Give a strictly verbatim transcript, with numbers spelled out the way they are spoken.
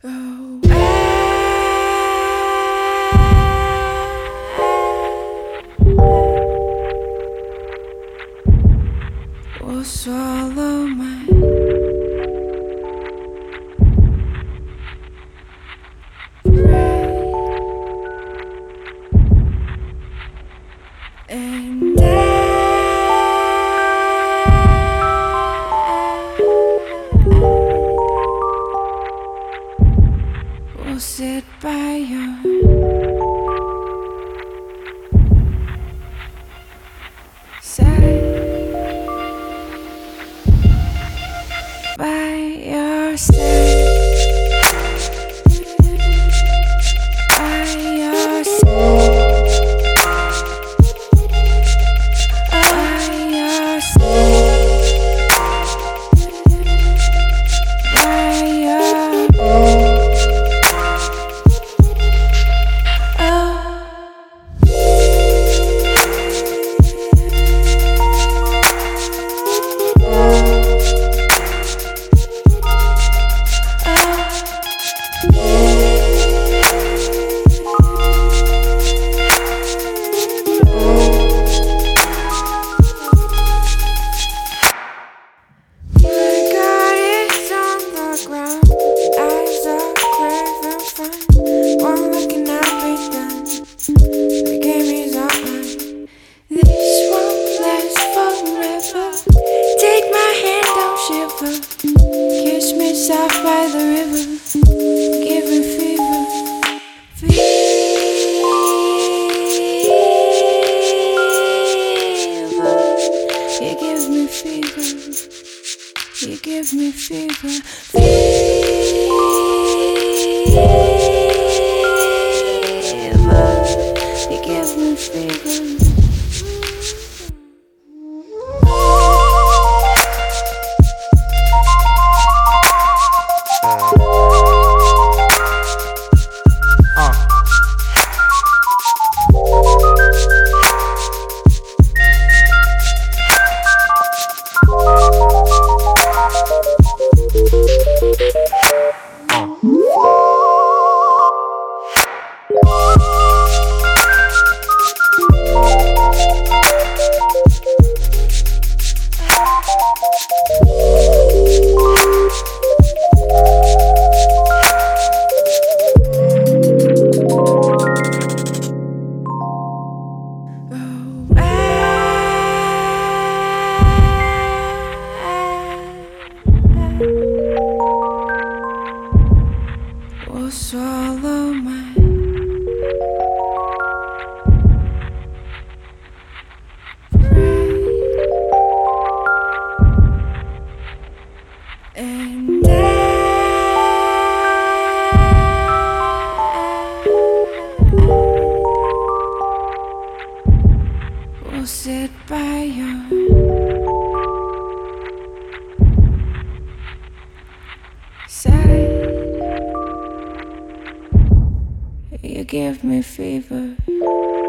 Oh, I will swallow my pride, and I will sit by your side, by your side, by your side, by your side, by your oh. Kiss me soft by the river, give me fever, fever. You give me fever, you give me fever, fever. You give me fever. Will swallow my pride, and I will sit by your side. You give me fever.